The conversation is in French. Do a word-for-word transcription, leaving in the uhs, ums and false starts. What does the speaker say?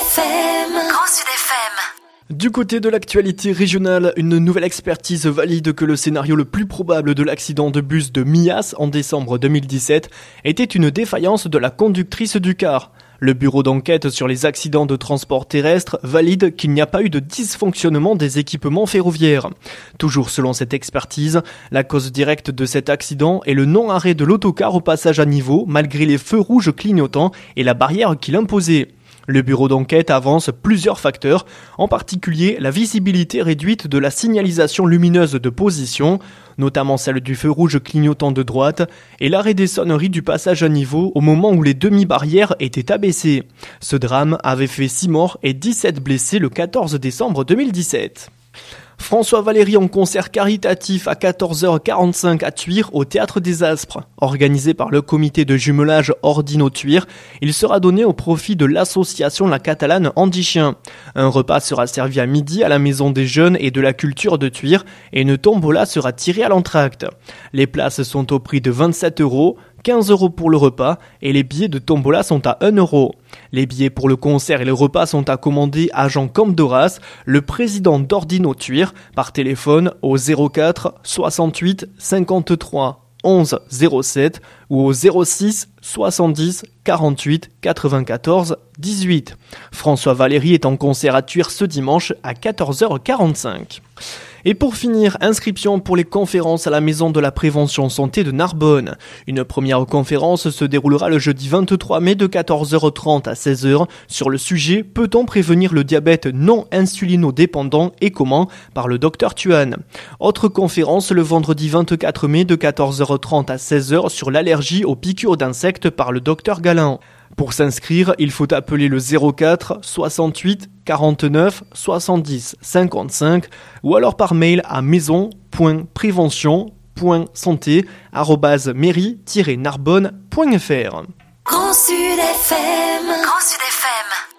F M. Grand Sud F M. Du côté de l'actualité régionale, une nouvelle expertise valide que le scénario le plus probable de l'accident de bus de Millas en décembre deux mille dix-sept était une défaillance de la conductrice du car. Le bureau d'enquête sur les accidents de transport terrestre valide qu'il n'y a pas eu de dysfonctionnement des équipements ferroviaires. Toujours selon cette expertise, la cause directe de cet accident est le non-arrêt de l'autocar au passage à niveau malgré les feux rouges clignotants et la barrière qu'il imposait. Le bureau d'enquête avance plusieurs facteurs, en particulier la visibilité réduite de la signalisation lumineuse de position, notamment celle du feu rouge clignotant de droite, et l'arrêt des sonneries du passage à niveau au moment où les demi-barrières étaient abaissées. Ce drame avait fait six morts et dix-sept blessés le quatorze décembre deux mille dix-sept. François Valéry en concert caritatif à quatorze heures quarante-cinq à Thuir au Théâtre des Aspres. Organisé par le comité de jumelage Ordino-Thuir, il sera donné au profit de l'association La Catalane Handi-Chien. Un repas sera servi à midi à la Maison des Jeunes et de la Culture de Thuir et une tombola sera tirée à l'entracte. Les places sont au prix de vingt-sept euros, quinze euros pour le repas et les billets de tombola sont à un euro. Les billets pour le concert et le repas sont à commander à Jean Comdoras, le président d'Ordino Thuir, par téléphone au zéro quatre soixante-huit cinquante-trois onze zéro sept ou au zéro six soixante-dix quarante-huit quatre-vingt-quatorze dix-huit. François Valéry est en concert à Thuir ce dimanche à quatorze heures quarante-cinq. Et pour finir, inscription pour les conférences à la Maison de la Prévention Santé de Narbonne. Une première conférence se déroulera le jeudi vingt-trois mai de quatorze heures trente à seize heures sur le sujet « Peut-on prévenir le diabète non insulinodépendant et comment ?» par le docteur Tuan. Autre conférence le vendredi vingt-quatre mai de quatorze heures trente à seize heures sur l'allergie aux piqûres d'insectes par le docteur Galland. Pour s'inscrire, il faut appeler le zéro quatre soixante-huit quarante-neuf soixante-dix cinquante-cinq ou alors par mail à maison point prévention point santé arobase mairie tiret narbonne point f r. Grand Sud F M. Grand Sud F M.